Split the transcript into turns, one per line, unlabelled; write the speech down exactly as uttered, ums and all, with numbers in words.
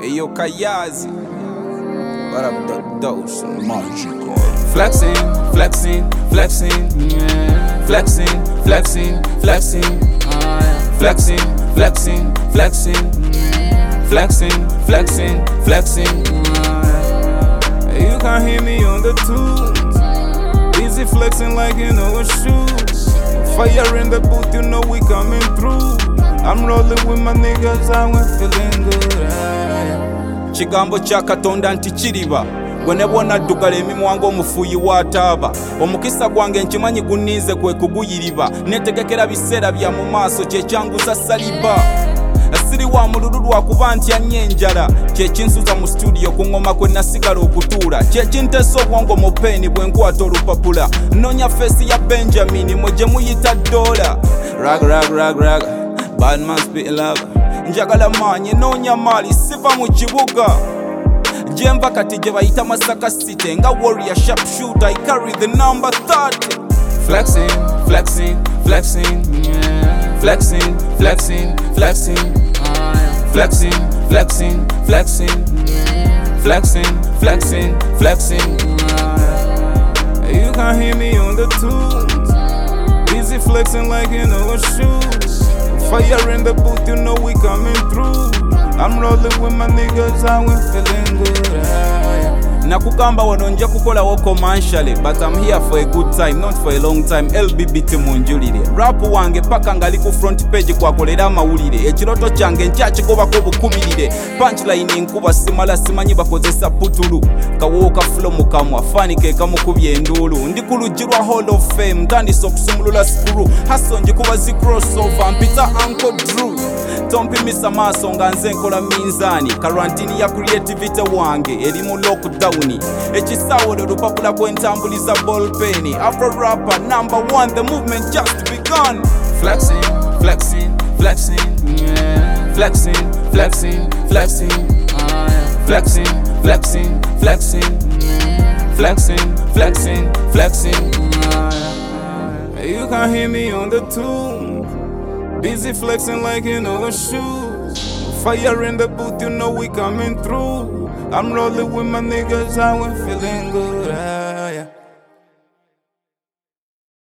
Ayo Kayazi, what up the dose?
Magical.
Flexing, flexing, flexing, yeah. Flexing, flexing, flexing, flexing, flexing, flexing, flexing, flexing, flexing. You can hear me on the tunes, easy flexing like you know a shoes. Fire in the booth, you know we coming through. I'm rolling with my niggas, I went feeling good. Chigambo cha Katonda nti chiriba gwenebona ddugala emimwa ng'omufuuyi w'ataaba. Omukisa gwange nkimanyi gunnize kwe kuguyiriba, netegekera biseera bya mu maaso kyekyanguza saliba. Asiri wa mululu lwakuba ntya nnyo enjala, kyekinsuza mu studio ku ngoma kwe nasigala okutuula, kyekintesa obwongo mu peeni bwe nkwata olupapula. Noonya feesi ya Benjamin mwe gye muyita Dola. Rag rag rag rag, bad man spit love. Njagala maanyi noonya maali siva mu kibuga, Jemba kati gye bayita Masaka City nga warrior sharpshooter, I carry the number thirty. Flexing, flexing, flexing, yeah. Flexing, flexing, flexing, flexing, flexing, flexing, flexing, flexing, flexing. You can hear me on the tunes, easy flexing like you know a shoes. Fire in the booth, you know we coming through. I'm rolling with my niggas, I went feeling good. Nakugamba wano nja kukolawo commercially, but I'm here for a good time, not for a long time. L B B T munjulire rap wange paka ngali ku front page kwakolera amawulire. Ekiroto kyange nkyakigobako bukumirire, punchline nkuba simala simanyi bakozesa putulu. Kawo ka flow mukamwa fanike kamukubye enduulu. Ndi ku luggi lwa Hall of Fame ntandise okusumulula screw. Haso njikuba zi crossover mpita Uncle Drew. Tompimisa maaso nga nze nkola minzaani, karantini ya creativity wange eri mu lockdown. Ekisawolo lupapula kwentambuliza ballpen. Afro rapper number one, the movement just begun. Flexing, flexing, flexing, yeah. Flexing, flexing, flexing, flexing, flexing, flexing, flexing, flexing, flexing. You can hear me on the tune, busy flexing like you know a shoes. Fire in the booth, you know we coming through. I'm rolling with my niggas, I went feeling good. Ah, yeah.